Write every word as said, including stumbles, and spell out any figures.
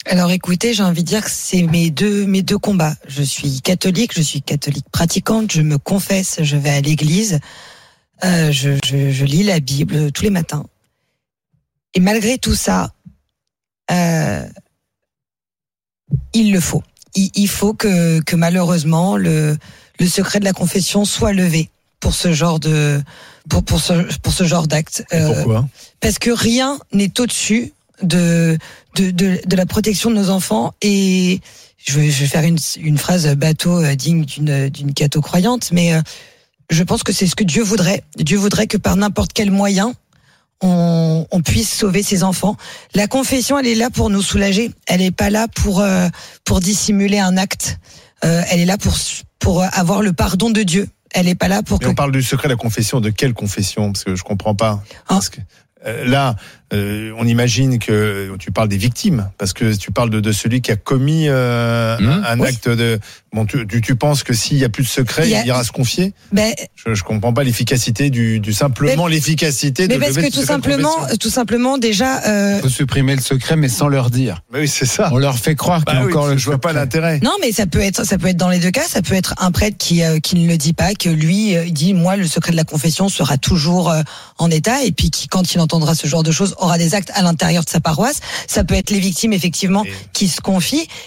Alors écoutez, j'ai envie de dire que c'est mes deux mes deux combats. Je suis catholique, je suis catholique pratiquante, je me confesse, je vais à l'église, euh, je, je, je lis la Bible tous les matins. Et malgré tout ça, euh, il le faut. Il, il faut que, que malheureusement le, le secret de la confession soit levé pour ce genre de pour pour ce pour ce genre d'acte. Euh, Pourquoi ? Parce que rien n'est au-dessus de de de, de la protection de nos enfants. Et je vais, je vais faire une une phrase bateau digne d'une d'une catho croyante, mais euh, je pense que c'est ce que Dieu voudrait. Dieu voudrait que par n'importe quel moyen On, on puisse sauver ses enfants. La confession, elle est là pour nous soulager. Elle est pas là pour euh, pour dissimuler un acte. Euh, elle est là pour pour avoir le pardon de Dieu. Elle est pas là pour. Mais que... on parle du secret de la confession. De quelle confession ? Parce que je comprends pas. Parce que euh, là, euh, on imagine que tu parles des victimes, parce que tu parles de, de celui qui a commis euh, mmh, un, un oui. acte de. Bon, tu, tu, tu penses que s'il y a plus de secret, il, a... il ira se confier ? Ben, je, je comprends pas l'efficacité du, du simplement mais, l'efficacité de. Mais parce que tout simplement, tout simplement déjà. Euh... Il faut supprimer le secret, mais sans leur dire. Mais oui, c'est ça. On leur fait croire bah qu'il y a oui, encore je, le. Je vois pas l'intérêt. Non, mais ça peut être, ça peut être dans les deux cas. Ça peut être un prêtre qui euh, qui ne le dit pas, que lui euh, dit moi le secret de la confession sera toujours euh, en état, et puis qui quand il entendra ce genre de choses aura des actes à l'intérieur de sa paroisse. Ça peut être les victimes effectivement et... qui se confient.